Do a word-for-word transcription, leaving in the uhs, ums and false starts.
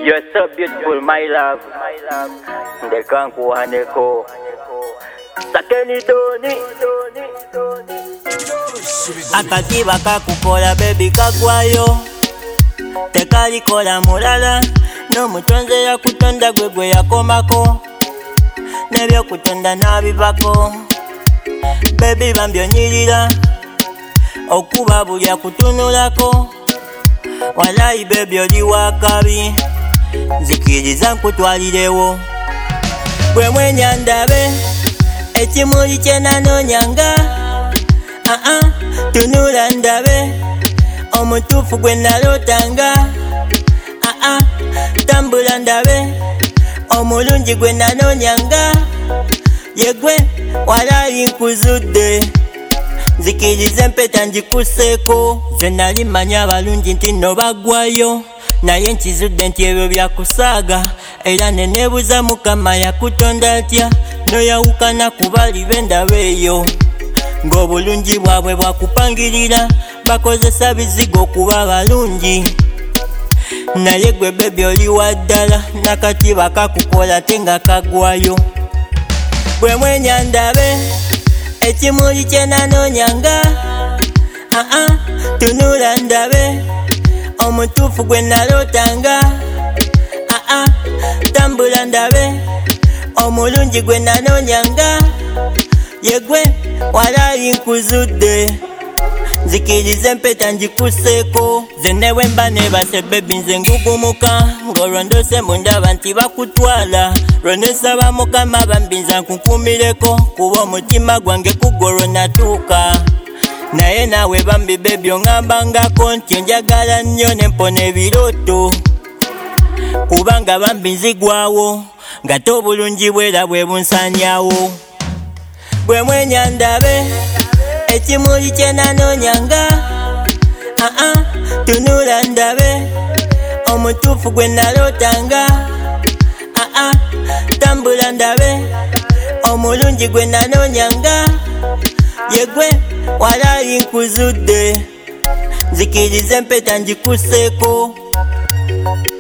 You're so beautiful, my love. The kanku haneko. Sakeni doni. Akatiba kakukola baby kagwayo. Tekalikola mulala. No mutonze ya kutonda gwegwe yakomako. Nebyo kutonda nabivako. Baby bambyonyirira. Okuba buli akutunulako. Walayi baby oli wakabi. Nzikiriza nkutwalirewo. Gwe mwenya ndabe ekimuli kye nanonyanga. Ah ah tunula ndabe omutuufu gwe nalotanga. Ah ah tambula ndabe omulungi gwe nanonyanga. Yegwe walayi nkuzudde. Nzikiriza empeta njikuseeko. Nze nali manya abalungi nti no bagwayo. Naye nkizudde nti ebyo byakusaaga. Era nenebuuza Mukama yakutonda atya. Noyawukana ku bali b'endaba eyo. Ng'obulungi bwabwe bwakupangirira. Bakozesa bizigo okuba balungi. Naye gwe baby oli waddala. Nakati bakakukola ate nga kagwayo. Gwe mwenya ndabe ekimuli kye nanonyanga. Ah ah tunula ndabe omutuufu gwe nalotanga. Ah ah tambula ndabe omulungi gwe nanonyanga. Yegwe walayi nkuzudde. Nzikiriza empeta njikuseeko. Nze newe mba nebase baby nze ngugumuka. Ng'olwo ndose mundaba nti bakutwala. Lwe nsaba Mukama bambinza nkunkumireko. Kuba omutima gwange kugolwo natuuka. Naye nawe bambi baby ongambangako nti onjagala nnyo nempona ebirooto. Kubanga bambi nzigwawo. Ngate obulungi bwera bwe bunsanyawo. Gwe mwenya ndabe ekimuli kye nanonyanga. Ah ah tunula ndabe omutuufu gwe nalotanga. Ah ah tambula ndabe omulungi gwe nanonyanga. Yegwe walayi nkuzudde. Nzikiriza empeta njikuseeko.